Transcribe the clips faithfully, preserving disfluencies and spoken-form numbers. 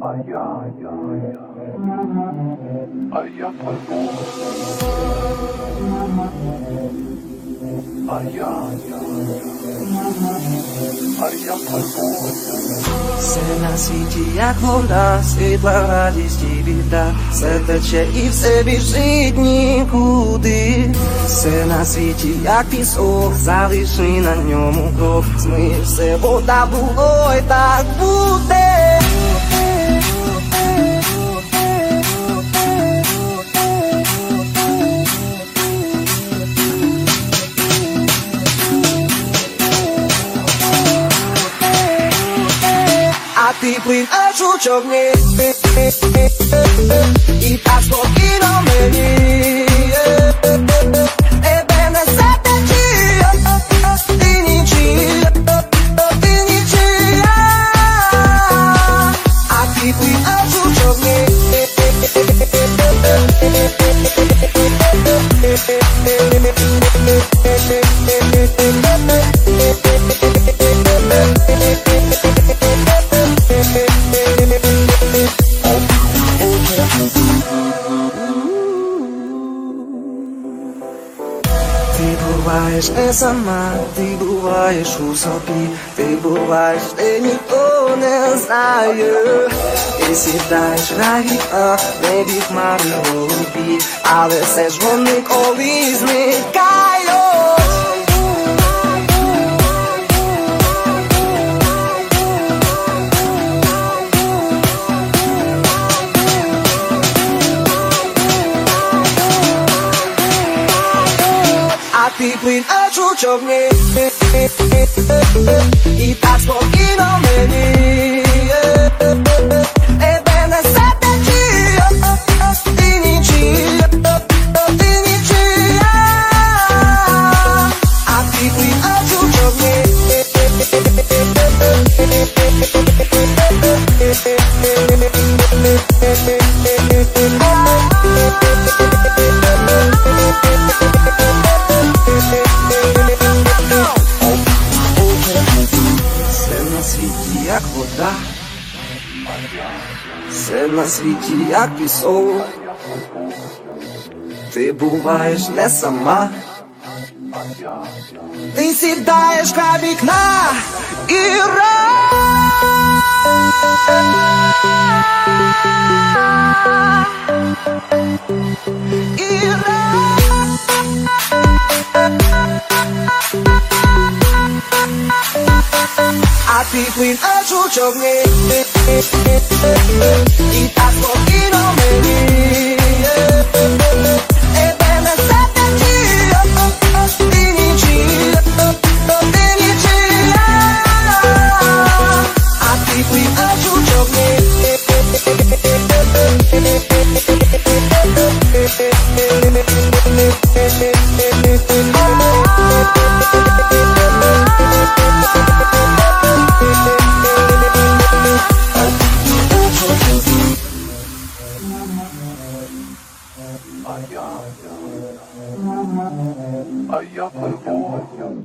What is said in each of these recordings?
А я, я, я, а я пойду. А я, я, а я пойду. Все на світі, як вода, світла, радість і біда, все тече і все біжить нікуди. Все на світі, як пісок, залиши на ньому крок, змий все, бо так було і так буде. А ти пливеш у човні, і так спокійно мені тебе несе течія, ти нічия, ти нічия. А ти пливеш у човні, ти буваєш не сама, ти буваєш у собі, ти буваєш, де ніхто не знає. Ти сідаєш на вікна, небі хмари голубі, але все ж вони колись зникають. А ти пливеш у човні, і так спокійно мені тебе несе течія, ти нічия, ти нічия. А ти пливеш у човні, все на світі, як вода, все на світі, як пісок, ти буваєш не сама, ти сідаєш край вікна і І а ти пливеш у човні, і так спокійно мені тебе несе течія, ти нічия, ти нічия. А ти пливеш у човні, А я, а я пойду.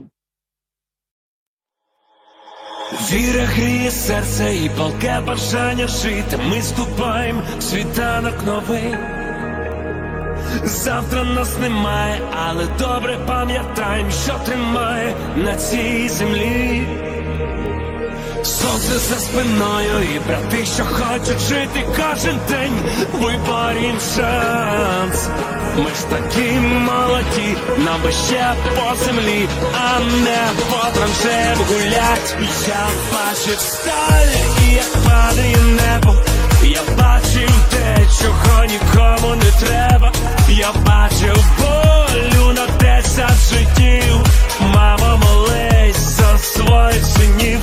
Віра гріє серце і палке бажання жити. Ми ступаємо в світанок новий. Завтра нас немає, але добре пам'ятаємо, що тримає на цій землі. Сонце за спиною і брати, що хочуть жити кожен день, вибор їм шанс. Ми ж такі молоді, нам би ще по землі, а не по траншеям гулять. Я бачив сталь, і як падає небо, я бачив те, чого нікому не треба. Я бачив болю на десять життів, мамо, молись за своїх синів.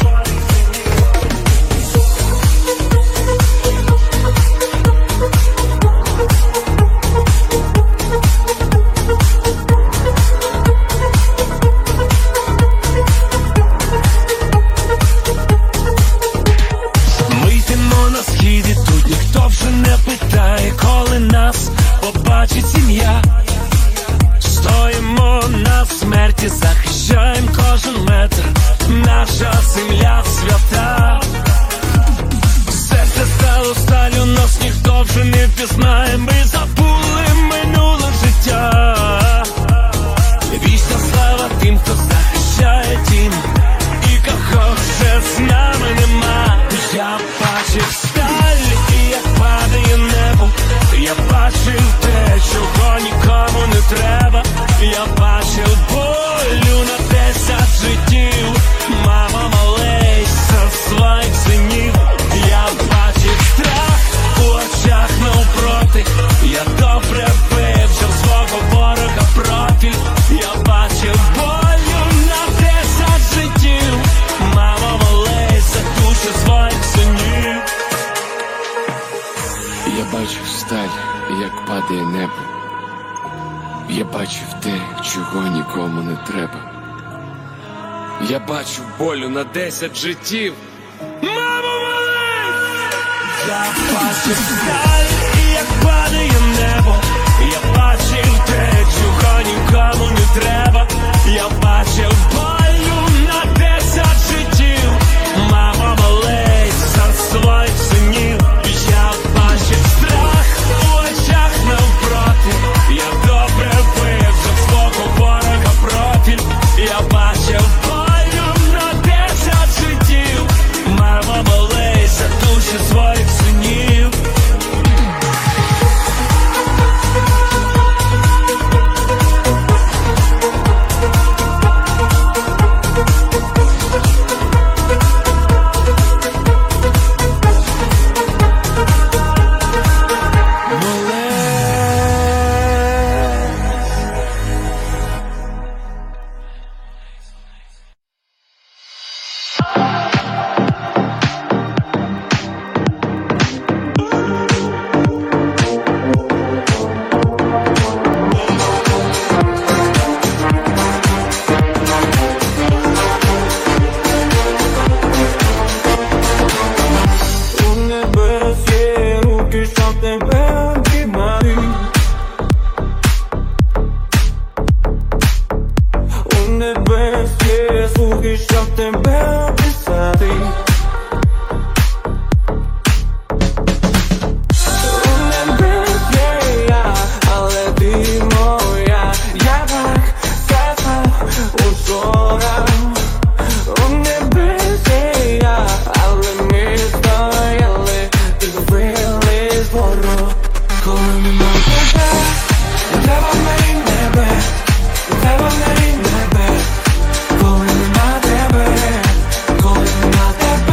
Захищаємо кожен метр, наша земля свята. Серце стало сталю нас ніхто вже не впізнає. Ми забули минуле життя. Вічна слава тим, хто захищає тім, і кого вже з нами нема. Я бачив сталь, і як падає небо. Я бачив те, чого нікому не треба. Я бачив болю на десять життів. Мама молиться своїх синів. Я бачив страх у очах навпроти. Я добре вивчив свого ворога профіль. Я бачив болю на десять життів. Мама молиться душі своїх синів. Я бачив сталь, як падає небо. Я бачив те, чого нікому не треба. Я бачив болю на десять життів. Мамо, молись! Я бачив сталь, і як падає небо. Я бачив те, чого нікому не треба. Я бачив болю на десять життів. Мама молиться за своїх синів. Я бачив страх у очах навпроти. Я добре вивчив свого ворога профіль. Я бачив болю на десять життів. Мама молиться душі своїх синів. Коли нема тебе, коли нема тебе.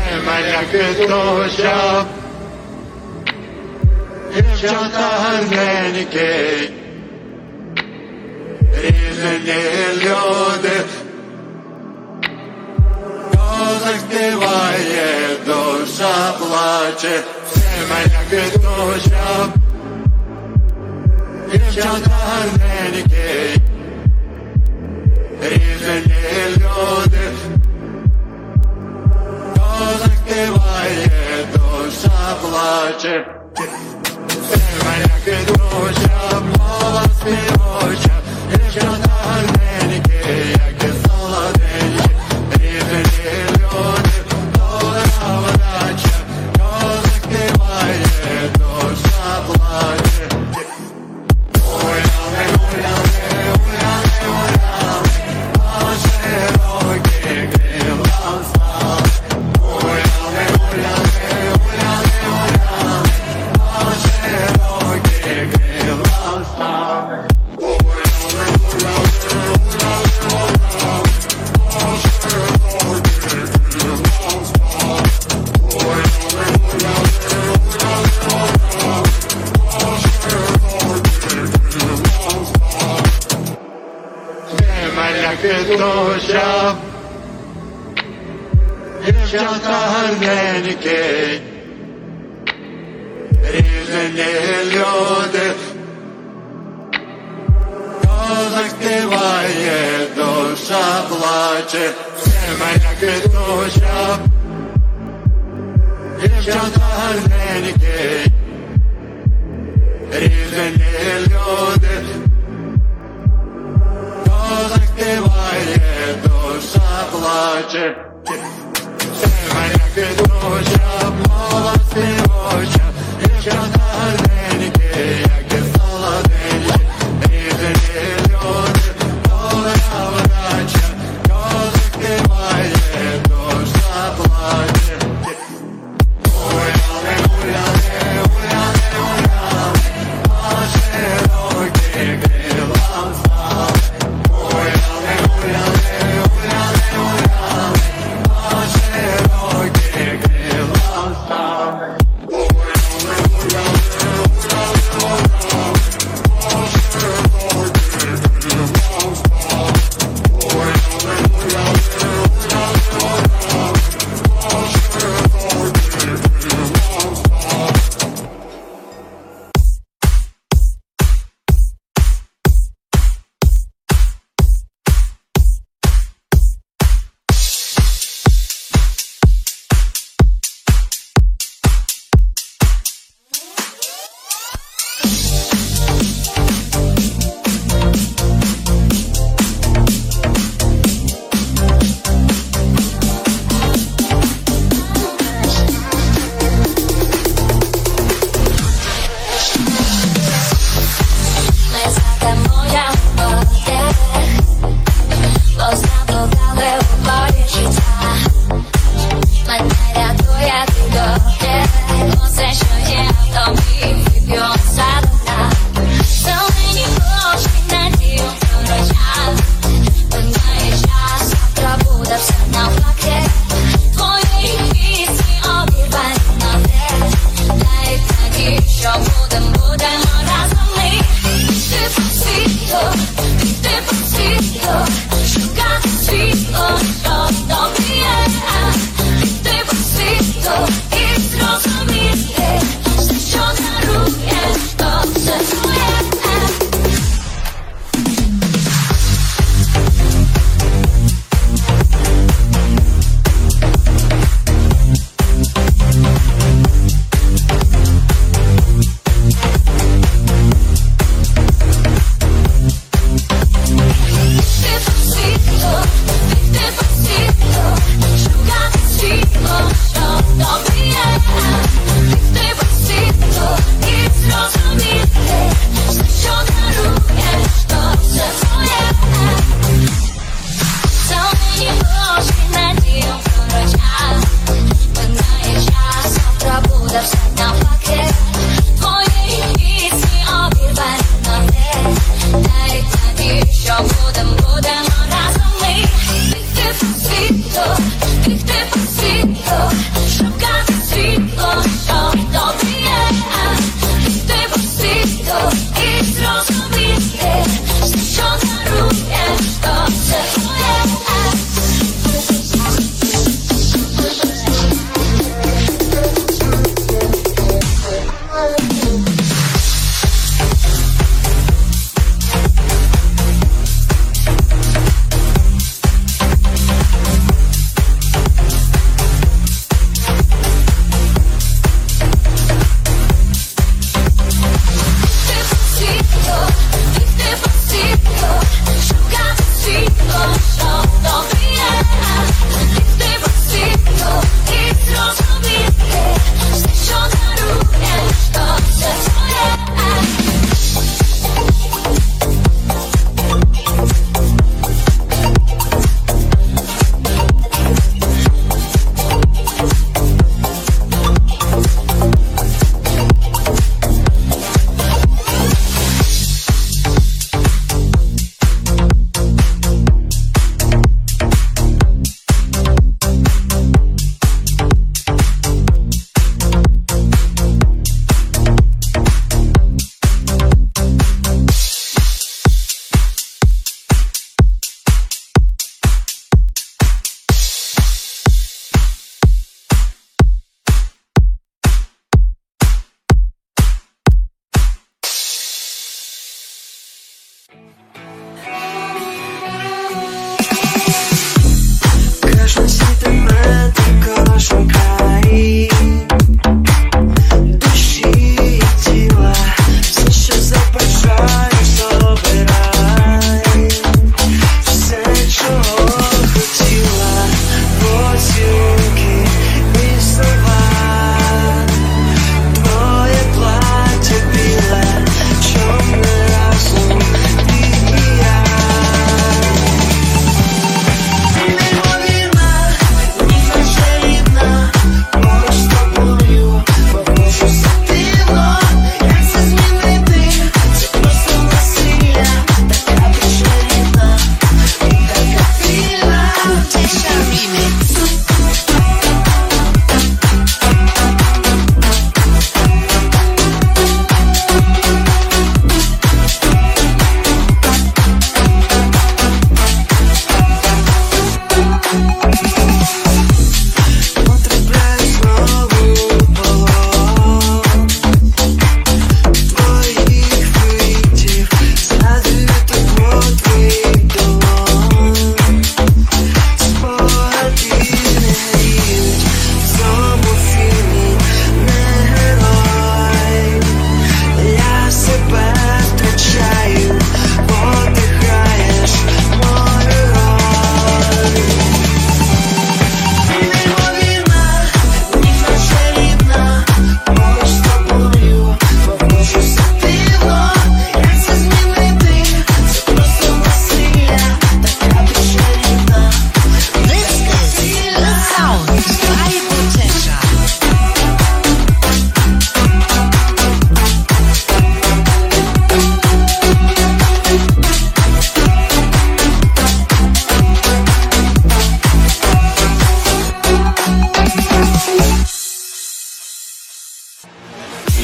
Земляки доща, дівчата гарненькі, різні люди. Козак співає, душа плаче, земляки доща, дівчата гарненькі, різні люди. Козак співає, душа плаче, земляки доща, мова співоча, дівчата гарненькі, як і солоденькі, різні люди, добра вдача, козак співає, душа плаче. Гуляли, гуляли, гуляли, гуляли, по широких крилах стали. Гуляли, гуляли, гуляли, гуляли, по широких крилах стали. Гуляли, гуляли, гуляли, гуляли, по широких крилах стали. Гуляли, гуляли, гуляли, гуляли, по широких крилах стали. Земляки доща, дівчата гарненькі, різні люди. Козак співає, душа плаче, земляки доща, дівчата гарненькі, різні люди. Козак співає, душа плаче, земляки доща, мова співоча, дівчата гарненькі, як і солоденькі, різні люди, добра вдача, козак співає, душа плаче. Гуляли, гуляли, гуляли, гуляли, по широких крилах стали. Гуляли, гуляли, гуляли, гуляли, по широких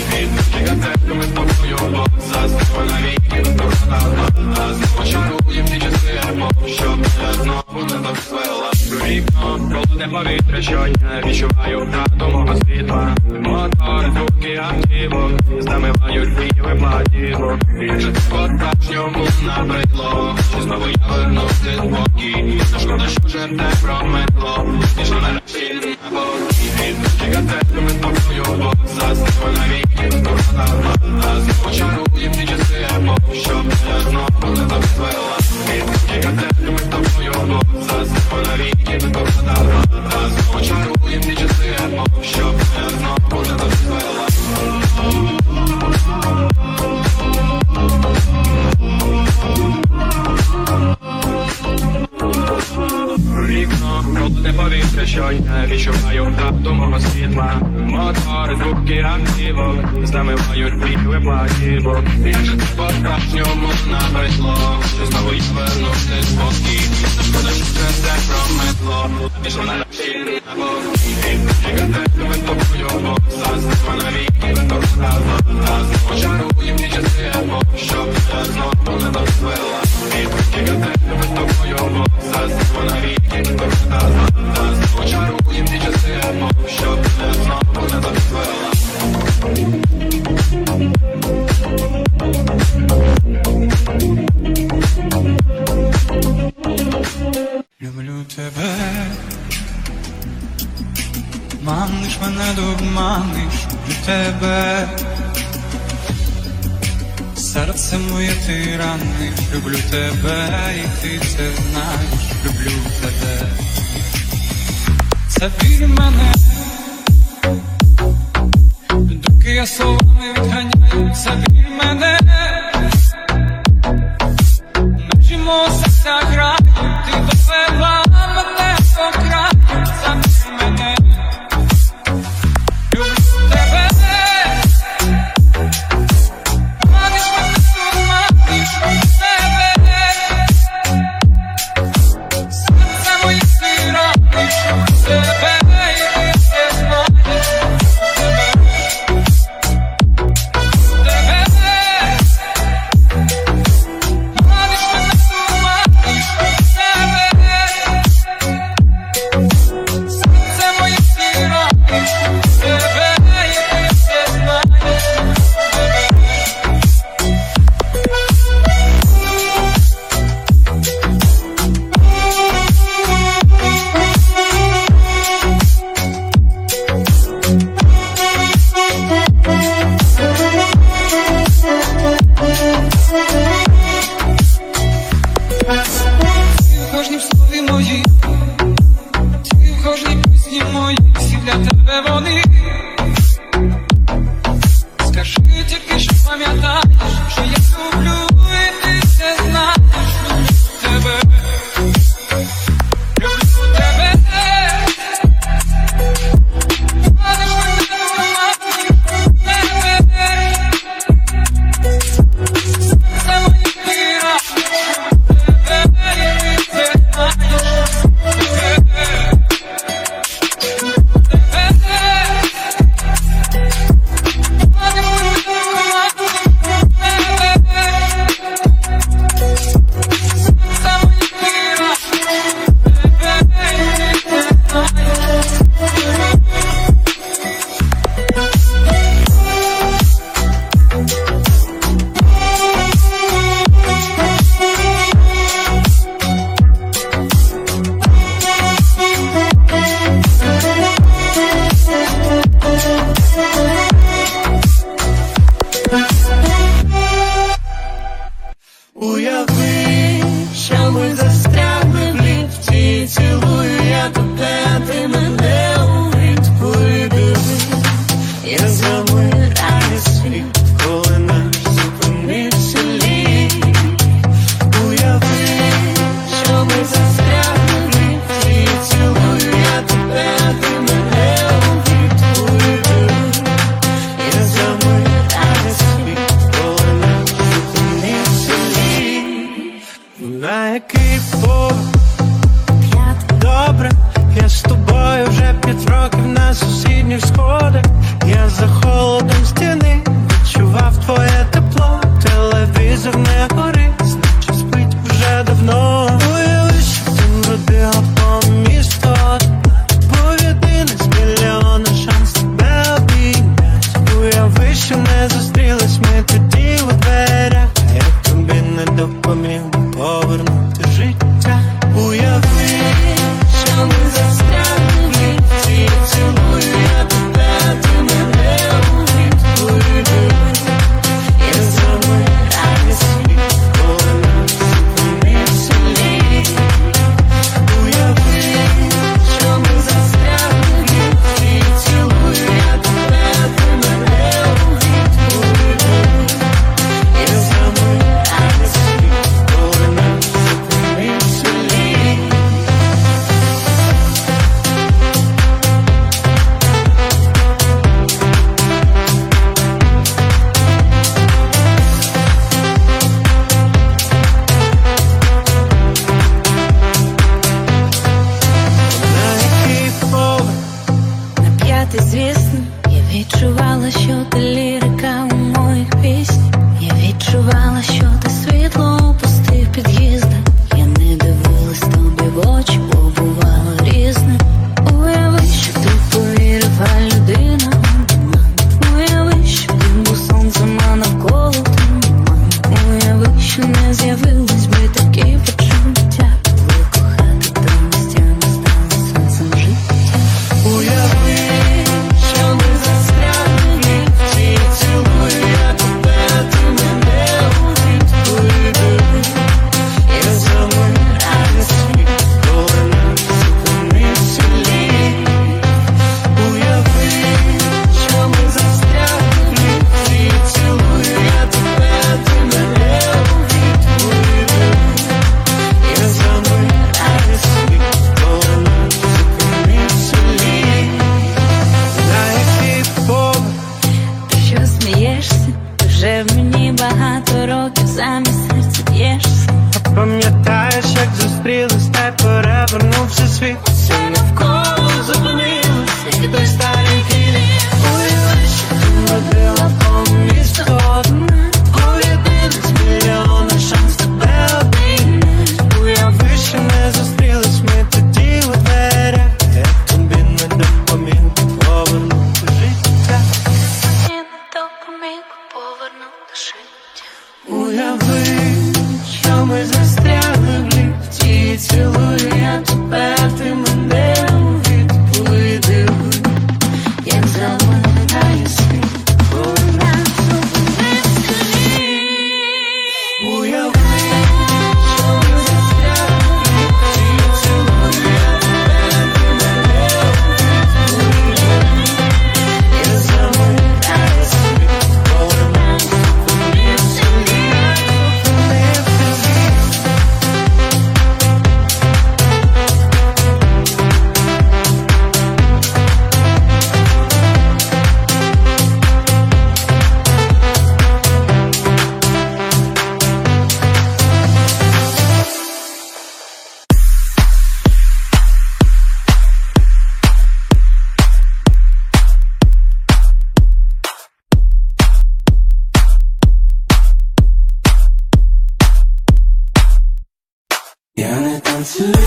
Відночі газетками з тобою обох застигла навіки дорога. Знову чаруєм ті часи епох, щоб мене знову не так звела. Вікно, холодне повітря щодня, відчуваю втрату мого світла. Мотори, звуки автівок, знамивають біле платівок. Більше по-справжньому набридло, чи знову я вернувся спокій. Не шкода, що вже те прометло, пішла нарешті на боки. Відночі газетками з тобою обох застигла навіки дорога. Знову чаруєм ті часи епох, щоб мене знову не так звела. Відночі газетками з тобою обох застигла навіки дорога. Знову чаруєм ті часи епох, щоб мене знову не так звела. Вікно, холодне повітря щодня, відчуваю втрату мого світла. Мотори, звуки автівок, знамивають біле платівок. Більше по-справжньому набридло, що знову я вернувся спокій. Не шкода, що вже все прометло, пішла нарешті на боки. Відночі газетками з тобою обох застигла навіки дорога. Знову чаруєм ті часи епох, щоб мене знову не так звела. Відночі газетками з тобою обох застигла навіки дорога. Знову чаруєм ті часи епох, щоб мене знову не так звела. Люблю тебе, маниш мене, дурманиш, люблю тебе. Серце моє ти раниш, люблю тебе, і ти це знаєш, люблю тебе. Це біль мене, доки я словами відганяю, це біль мене. Межі мого серця грають, ти довела мене по краю, це біль мене. Люблю тебе. Маниш мене, дурманиш, люблю тебе. Серце моє ти раниш, люблю тебе, і ти це знаєш, люблю тебе. Маниш мене, дурманиш, люблю тебе. Серце моє ти раниш, люблю тебе, і ти це знаєш, ти в кожнім слові моїй, ти в кожній пісні моїй, всі для тебе вони. Скажи тільки, що пам'ятаєш, що я люблю, і ти це знаєш, люблю тебе. Люблю тебе. Маниш мене, дурманиш, люблю тебе. Серце моє ти раниш, люблю тебе, і ти це знаєш, люблю тебе. Уяви, що ми застрягли в ліфті, цілую я тебе, а ти мене у відповіді. Я замираю світ, коли наш зупинився літ. Уяви, що ми застрягли в ліфті, цілую я тебе, а ти мене у відповіді. Я замираю світ, коли наш зупинився літ. На який поверх? Добре, я з тобою вже п'ять років на сусідніх сходах. Я за холодом стіни, відчував твоє тепло. Телевізор не горить, значить спить вже давно. Уяви, що ти вродила поміж одна, повідини з мільйона шанс тебе обійнять. Уяви, що не зустрілись ми тоді у дверях, а я тобі не допоміг повернути життя. Уяви, що ми застрягли в ліфті, я цілую я тебе, ти мене у відповіді. Я замираю світ, коли нас зупинився лід. Уяви, що ми застрягли в ліфті, я цілую я тебе, ти мене у відповіді. Я замираю світ, коли нас зупинився лід. На п'ятий, звісно, я відчувала, що ти лірика у моїх піснях. Я відчувала, що ти світло опустив під'їзди. Я не дивилась тобі в очі, бо бувало різне. Уяви, що ти повірив, а людина обман. Уяви, що ти був сонцем, а навколо туман. Уяви, що не з'явились би такі почуття, коли кохати то місцями стало сенсом життя. Уяви, що ми застрягли в ліфті, я цілую я тебе, ти мене у відповіді. Я замираю світ, коли нас зупинився лід. Уяви, що ми застрягли в ліфті, я цілую я тебе, ти мене у відповіді. Я замираю світ, коли нас зупинився лід. На який поверх? Ти що смієшся? Вже в мені багато років замість серця б'єшся. Пам'ятаєш, як зустрілись, та й перевернувся світ. Все навколо зупинилось, і той старенький ліс. Уяви, що ти вродила поміж одна, повідини з мільйона шанс тебе обійнять. Уяви, що не зустрілись ми тоді у дверях, я тобі не допоміг повернути життя. Я не допоміг повернути життя. Уяви, що ми застрягли в ліфті, цілую я тебе, ти мене у відповіді. Як замираю світ, коли нас зупинився лід. Уяви, що ми застрягли в ліфті, цілую я тебе, ти мене у відповіді. Я замираю світ, коли нас зупинився лід. Зупинився лід. Я не танцюю.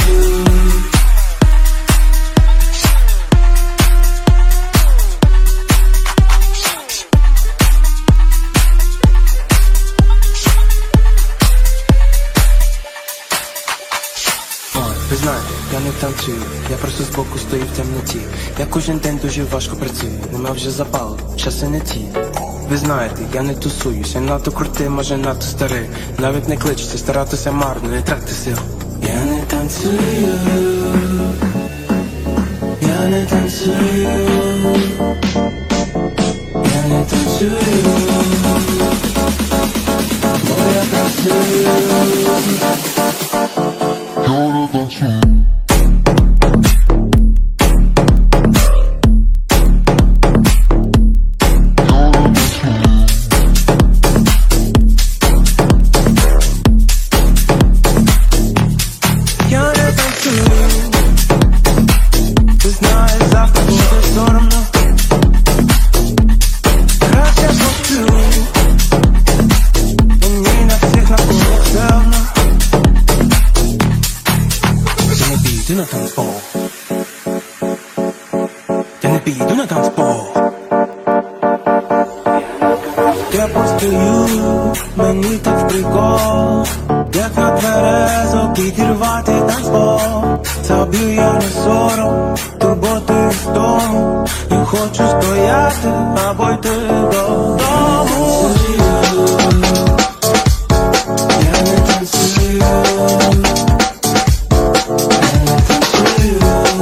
Ви знаєте, я не танцюю, я просто збоку стою в темноті. Я кожен день дуже важко працюю, нема вже запалу, часи не ті. Ви знаєте, я не тусуюсь, я надто крутий, може надто старий. Навіть не кличеться, старатися марно, не тратити сил. Я не танцюю, я не танцюю, я не танцюю, бо я працюю. Я не танцюю, ти знаєш, завтра буде сором. і на танцпол. Я постою, мені так в прикол, як на тверезо підірвати танцпол. Тобі я не сором, турботи і стому. Я хочу стояти, або йти додому. Я не танцюю, я не танцюю,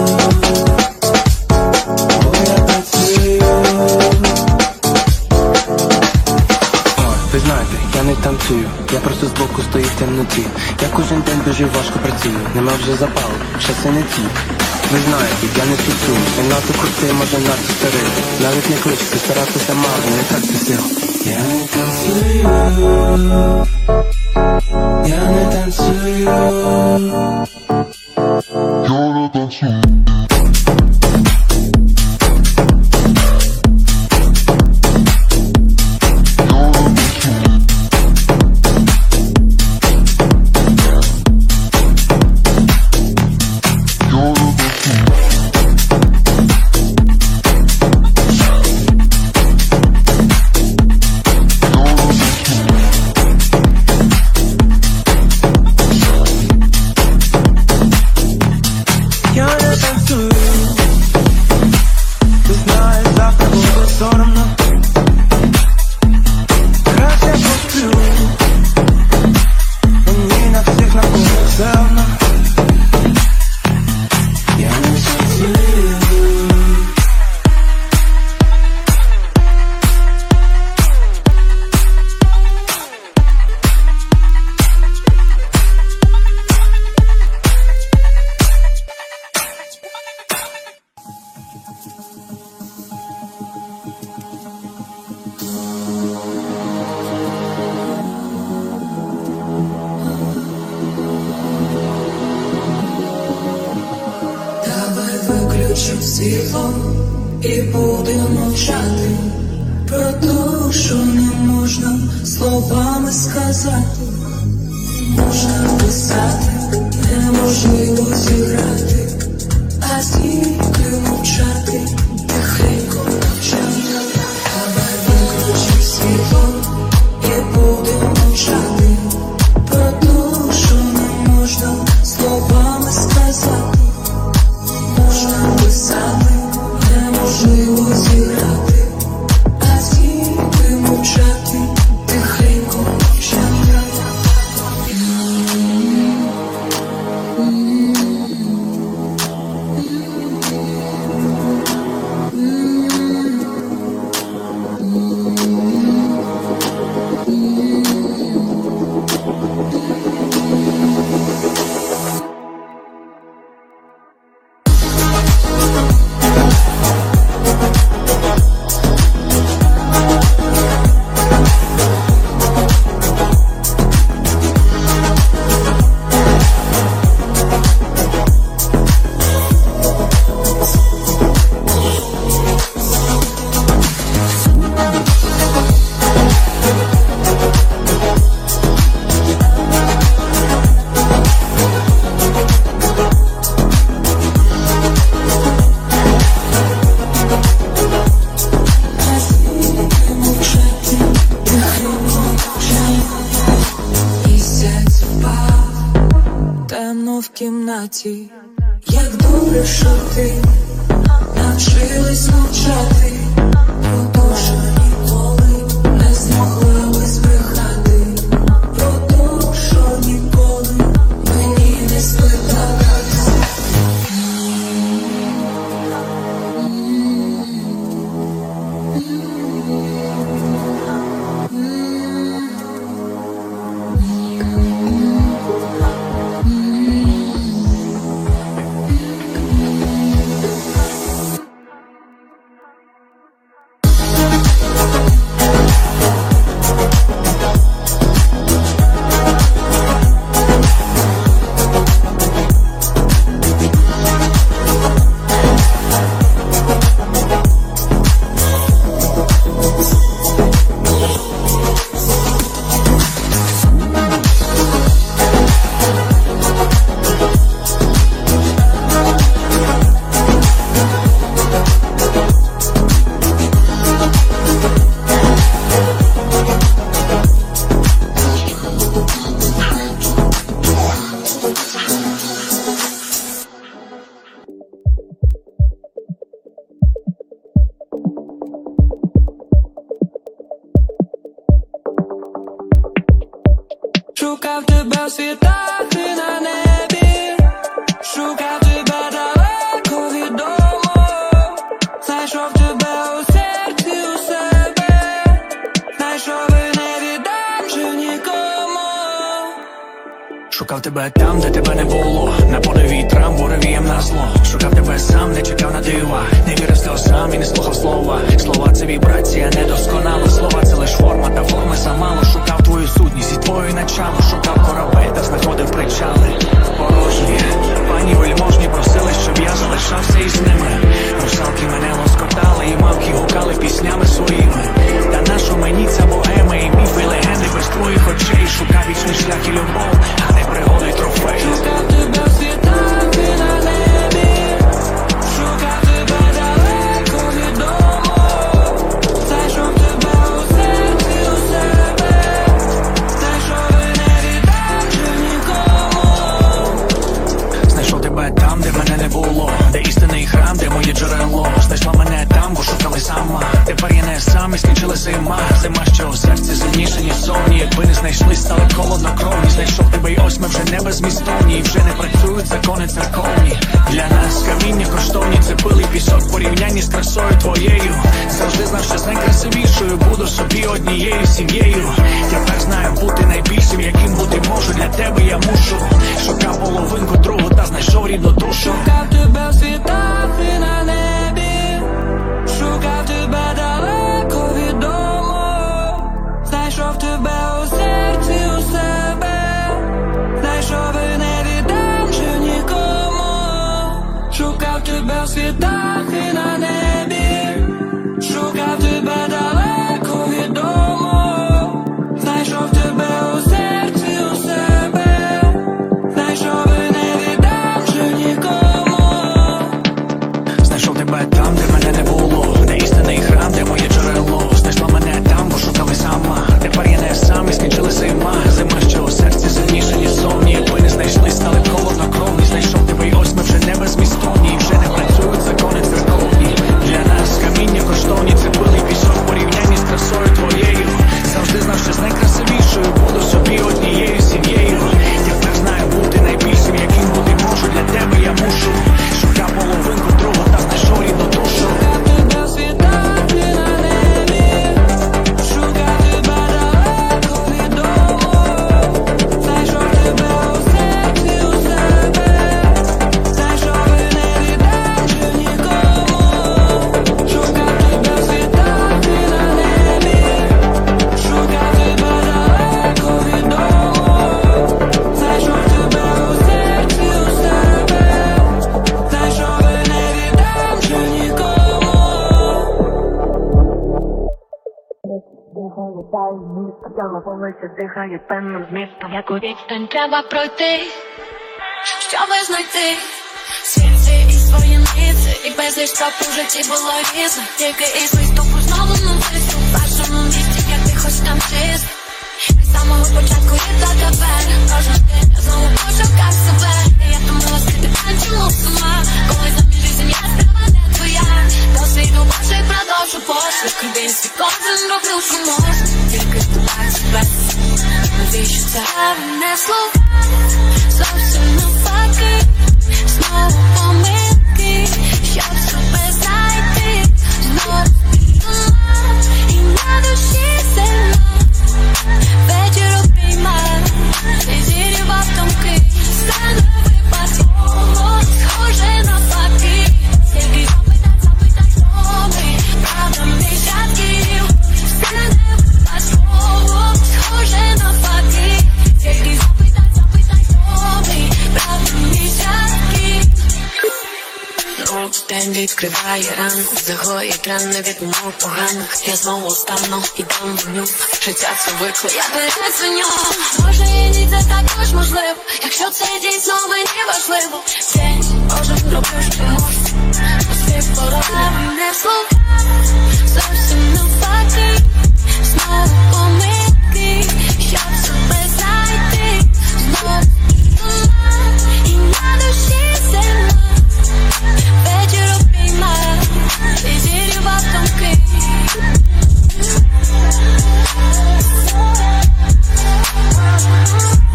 бо я танцюю. Ви знаєте, я не танцюю, я просто збоку стою в темноті. Я кожен день дуже важко працюю, нема вже запалу, часи не ті. Ви знаєте, я не шучу, я надто крутий, може надто старий. Навіть не кличте, старатися мало, не тратьте сил. Я не танцюю, я не танцюю, я не танцюю. Виключив світло і будемо мовчати про те, що не можна словами сказати. Можна писати, неможливо зіграти, а тільки мовчати, тихенько мовчати. Давай виключив світло і будемо мовчати про те, що не можна словами сказати. Можна писати, неможливо зіграти, а тільки мовчати, тихенько мовчати. Темно в кімнаті, як добре, що ти навчилась мовчати, про те, що ніколи не змогла би збрехати, про те, що ніколи мені не спиталась. Шукав тебе в світах і на небі, шукав тебе далеко від дому, знайшов тебе у серці у себе, знайшов і не віддам вже нікому. Шукав тебе там, де тебе не було, на полі вітрам, буревієм на зло. Шукав тебе сам, не чекав на дива, не вірив сльозам і не слухав слова. Слова — це вібрація недосконала, слова — це лиш форма, та форми замало. Шукав твою сутність і твою начало, шукав корабель та знаходив причали порожні. Пані вельможні просили, щоб я залишався із ними. Русалки мене лоскотали і мавки гукали піснями своїми. Та нащо мені ця богема і міфи, легенди без твоїх очей? Шукав вічний шлях і любов, а не пригоди й трофей. Шукав тебе в світах і на небі, шукав тебе далеко від дому, знайшов тебе у серці у себе, знайшов і не віддам вже нікому. Знайшов тебе там, де мене не було, де істинний храм, де моє джерело. Знайшла мене там, бо шукали сама. Тепер я не сам і скінчила зима. Зима, що у серці сильніше, ніж совні. Якби не знайшли, стали б холоднокровні. Знайшов тебе, і ось ми вже не безмістовні, і вже не працюють закони церковні. Для нас каміння коштовні, це пил і пісок в порівнянні з красою твоєю. Завжди знав, що з найкрасивішою буду собі однією сім'єю. Тепер знаю бути найбільшим, яким бути можу. Для тебе я мушу. Шукав половинку другу та знайшов рідну душу. Шукав тебе в світах і на небі, шукав тебе далеко від дому, знайшов тебе у серці у себе, знайшов і не віддам вже нікому. Шукав тебе в світах і на небі, шукав тебе далеко від дому, знайшов тебе у серці у себе, знайшов і не віддам вже нікому. Знайшов тебе там, де мене не було, де істинний храм, де моє джерело. Знайшла мене там, бо шукали сама. Тепер я не сам і скінчили зима. Зима, що у серці сильніше, ніж зовні. Якби не знайшли, стали б холоднокровні. Знайшов тебе, і ось ми вже не безмістовні, і вже не працюють закони церковні. Для нас каміння коштовні, це пил і пісок в порівнянні з красою твоєю. Завжди знав, що з найкрасивішою буду собі однією сім'єю. Тепер знаю бути найбільшим, яким бути можу. Для тебе я мушу. Шукав половинку другу та знайшов рідну душу. Шукав тебе в світах і на небі, шукав тебе далеко від дому, знайшов тебе у серці у себе, знайшов і не віддам вже нікому. Шукав тебе в світах і на небі, шукав тебе далеко від дому, знайшов тебе у серці у себе, знайшов і не віддам вже нікому. Сказала, полиця дихає певним змістом. Яку відстань треба пройти, щоб знайти світи і свої ниці, і безліч стоп у житті було різне. Тільки із виступу знову на виступ в вашому місті, як ти хоч там чист. Від самого початку і до тепер кожен день я знову пошукав себе. І я втомилась ти танчила сама, коли заміж земля стала не твоя. До світу Божий продовжу пошук, він свій кожен робив, що можна. Тільки спитати себе, навіщо це не слова, зовсім навпаки. Знову помилки, щоб себе знайти. Знову спітала, і на душі сильно. Вечір обіймає, і зірвав думки. Все не випадково, схоже на факти. Тільки запитать, запитать, новий, правда нещадків. Все не випадково, схоже на факти. Тільки запитать, запитать, новий, правда нещадків. День відкриває ранок, загоїть рани від мов поганих. Я знову стану і дам вогню. Життя це виклик, я перенесу. Може і ні, це також можливо, якщо це дійсно мені важливо. День, може, роблю, що можу. Пустив порога, не слова, зовсім навпаки. Знову помилки, щоб себе знайти. Знову спітала, і на душі сильно. Вечір обіймає, і зірвав думки. We'll be right back.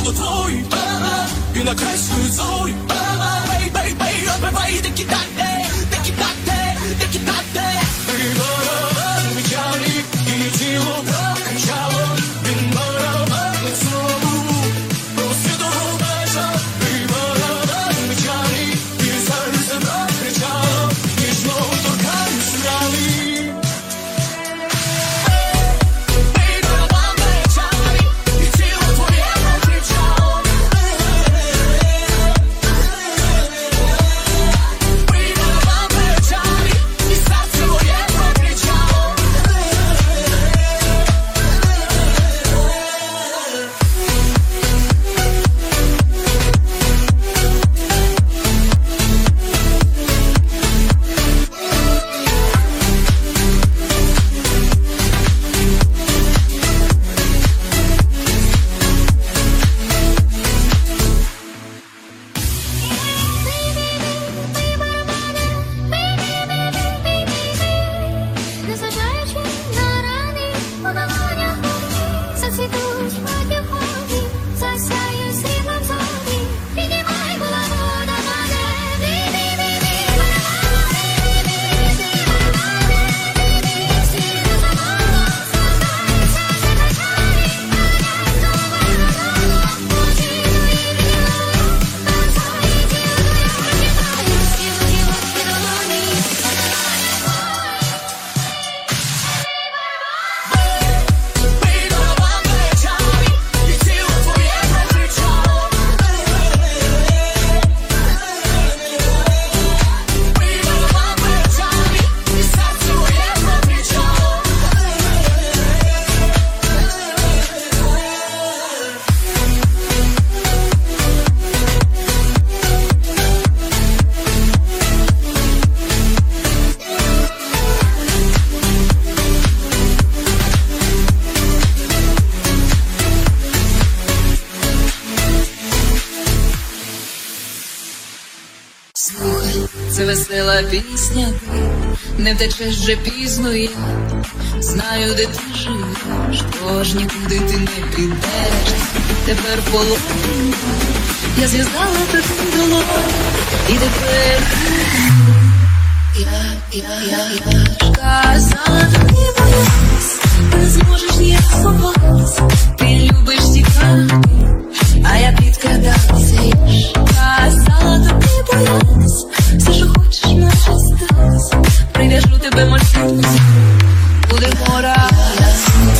стану твой, и накреслю зой. Бей, бей, бей, отбивай, да кидайте, да кидайте, да кидайте. Він барабан мечали, і тіло прокачало. Він барабан лицому, посвідомо бежа. Він барабан мечали, і серце прокричало. Ніжно торкаюсь ралі. Незважаючи на рани у долонях, зацвітуть потихоні, засяють сріблом зорі. Піднімай голову до мене, бі-бі-бі-бі, світло замало, складається секретарі, почину і віло, танцює тіло, я прокидаю, сіло тіло і долоні. Слухай, це весела пісня, ти не втечеш вже пізно, я знаю, де ти живеш, тож нікуди ти не підеш. Тепер полон, я зв'язала таку долоню, і тепер я, я, я, я ж казала, тобі боюсь, ти не зможеш ніяк сховатися, ти любиш тікати, а я підкрадатися, я ж казала, тобі боятися, все, що хочеш, може статися, прив'яжу тебе морським, будемо разом.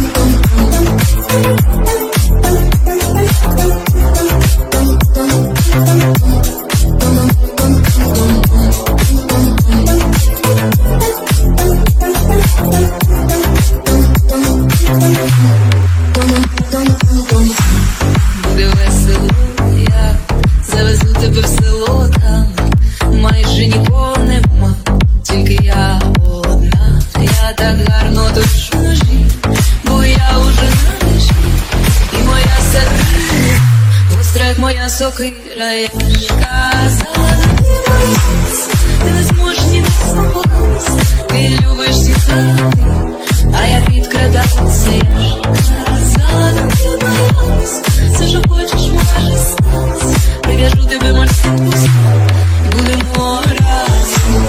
Буде весело, я завезу тебе в село, там майже нікого нема, тільки я одна. Я так гарно тошу ножі, бо я уже на межі, і моя серце гостра, як моя сокира. Я ж казала, ти боїшся, ти не зможеш ніде сховатися, ти любиш тікати, а я підкрадатися. Я ж казала, ти боїшся, все, що хочеш, може статися, прив'яжу тебе морським пуском, будемо разом.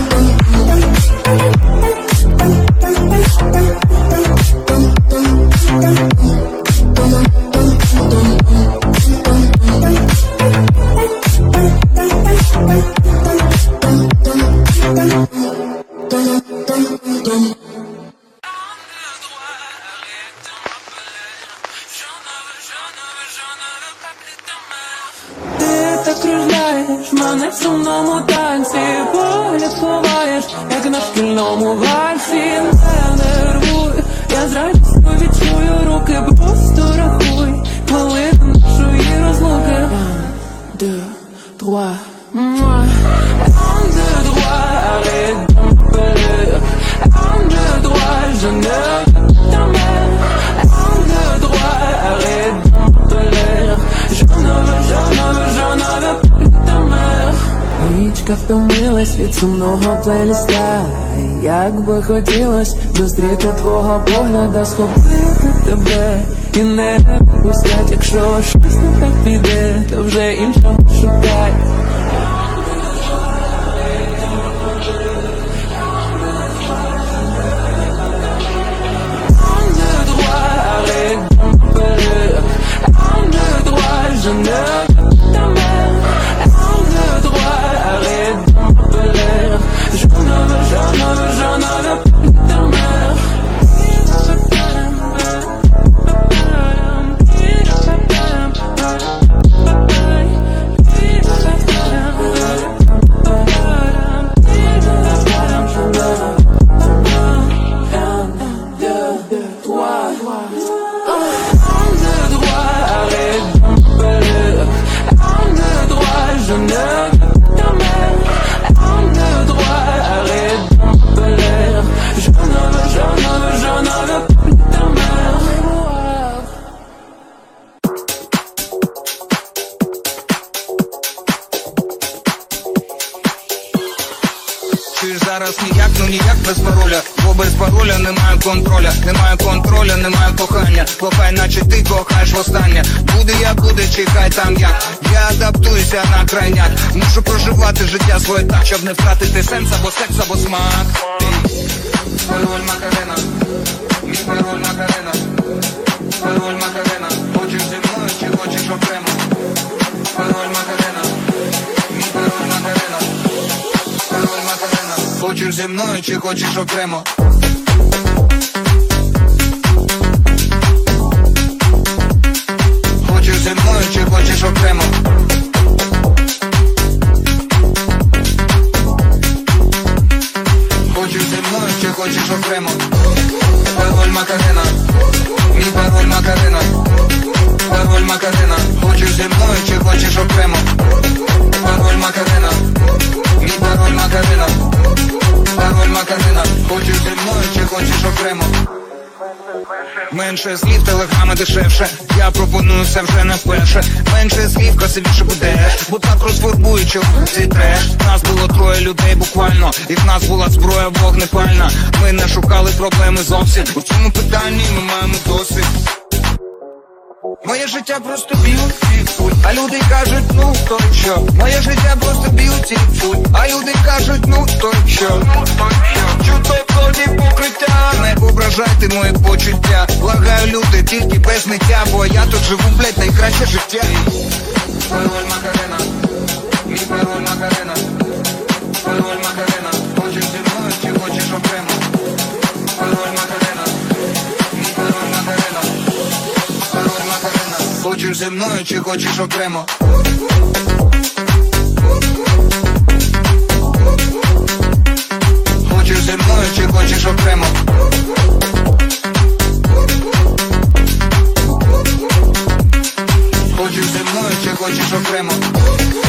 Ти так кружляєш, мене в сумному танці, погляд ховаєш, як на шкільному вальсі. Не нервуй, я з радістю відчую руки, просто рахуй хвилини нашої розлуки. Un, deux, trois, moi. Un, deux, trois, arrête de m'appeler. Un, deux, trois, je ne veux ta mère. Un, deux, trois, arrête de m'appeler. Je ne veux, je ne veux, je ne veux plus ta mère. Each Дівчинка втомилась від сумного плейліста. І як би хотілось зустріти твого погляда, схопити тебе і не відпускать. Якщо щось не так піде, то вже іншого шукай. Je ne ta mère, on ne droit arrête d'empeler. Je ne veux, je ne veux, je ne veux plus ta mère. Чуєш зараз ніяк, ну ніяк без пароля, бо без пароля немає контроля, немає контроля, немає кохання, кохай, наче ти кохаєш востаннє. Буде як буде, чекай там як, я адаптуюся на крайняк, мушу проживати життя своє так, щоб не втратити сенс або секс, або смак. Пароль Макарена, мій пароль Макарена, пароль Макарена, хочеш зі мною чи хочеш окремо? Пароль Макарена, мій пароль Макарена, пароль Макарена, хочеш зі мною чи хочеш окремо? Хочеш зі мною чи хочеш окремо? Хочеш зі мною чи хочеш окремо? Пароль Макарена, мій пароль Макарена, пароль Макарена, хочеш зі мною чи хочеш окремо? Пароль Макарена, мій пароль Макарена, пароль Макарена, хочеш зі мною чи хочеш окремо? Менше слів, телеграми дешевше, я пропоную це вже не вперше. Менше слів, красивіше будеш, бо так розфарбує чого цей треш. Нас було троє людей буквально, і в нас була зброя вогнепальна. Ми не шукали проблеми зовсім, у цьому питанні ми маємо досвід. Моє життя просто б'юті, а люди кажуть, ну то що. Моє життя просто б'юті, а люди кажуть, ну то що. Чуто плоді покриття, не ображайте мої почуття. Благаю, люди, тільки без ниття, бо я тут живу, блять, найкраще життя. Пароль Макарена, мій пароль Макарена, пароль Макарена, хочеш зі мною чи хочеш окремо? Пароль Макарена, мій пароль Макарена, пароль Макарена, хочеш зі мною чи хочеш окремо? Хочеш зі мною чи хочеш окремо? Хочеш зі мною чи хочеш окремо?